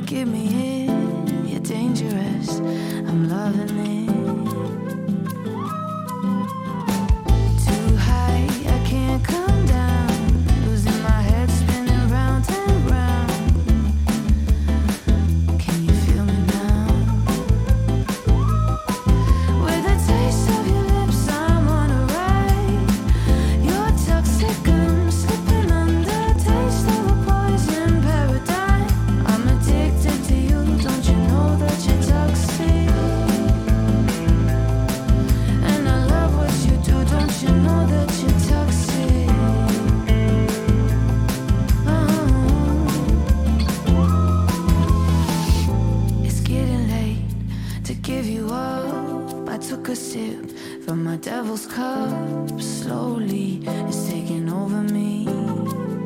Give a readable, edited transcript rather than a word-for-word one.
give me it. You're dangerous, I'm loving it. Too high, I can't come down. Losing my head, spinning round and round. Can you feel me now? With a taste of your lips, I'm on a ride. You're toxic, I'm slipping under. Taste of a poison paradigm. I'm addicted to you, don't you know that you're toxic? And I love what you do, don't you know that you're toxic? Oh. It's getting late to give you up. I took a sip from my devil's cup. Slowly, it's taking over me.